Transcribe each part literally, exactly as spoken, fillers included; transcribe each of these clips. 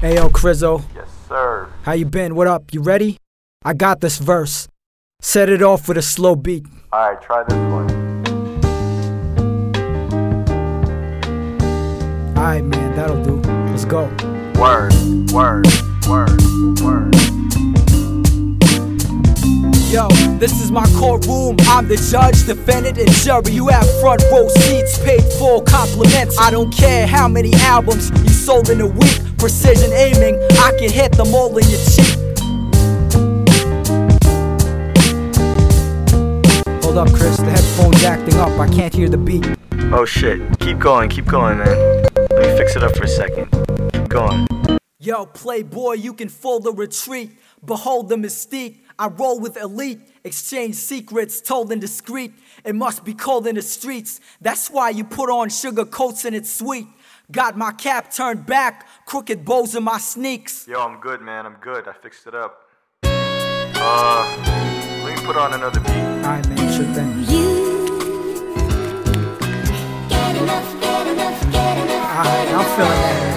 Hey yo, Crizzo. Yes, sir. How you been? What up? You ready? I got this verse. Set it off with a slow beat. Alright, try this one. Alright, man, that'll do. Let's go. Word, word, word, word. Yo, this is my courtroom. I'm the judge, defendant, and jury. You have front row seats, paid full compliments. I don't care how many albums you sold in a week. Precision aiming, I can hit them all in your cheek. Hold up, Chris, the headphone's acting up. I can't hear the beat. Oh shit, keep going, keep going, man. Let me fix it up for a second. Keep going. Yo, playboy, you can fold a retreat. Behold the mystique. I roll with elite, exchange secrets told and discreet. It must be cold in the streets. That's why you put on sugar coats and it's sweet. Got my cap turned back, crooked bows in my sneaks. Yo, I'm good, man. I'm good. I fixed it up. Uh, let me put on another beat. Alright, man, sure thing. Alright, I'm feeling that.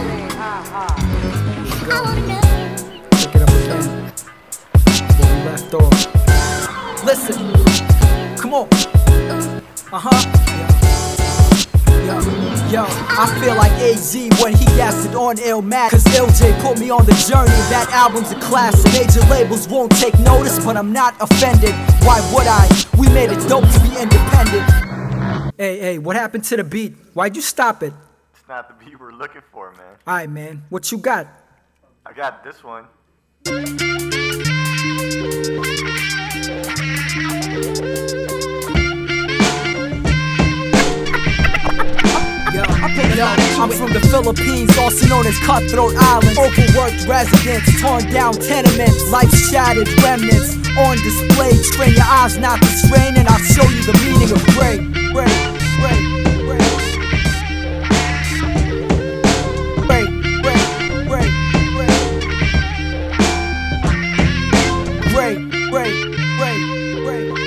Pick it up again. Where we left off. Listen, come on. Uh-huh. Yo, yo, I feel like A Z when he gassed it on Illmatic. Cause L J put me on the journey, that album's a classic. Major labels won't take notice, but I'm not offended. Why would I? We made it dope to be independent. Hey, hey, what happened to the beat? Why'd you stop it? It's not the beat we're looking for, man. Alright, man, what you got? I got this one. Yo, yo, I'm from the Philippines, also known as Cutthroat Island. Overworked residents, torn down tenements, life shattered remnants on display. Train your eyes not to strain, and I'll show you the meaning of break, break, break, break, break, break, break, break, break, break, break, break.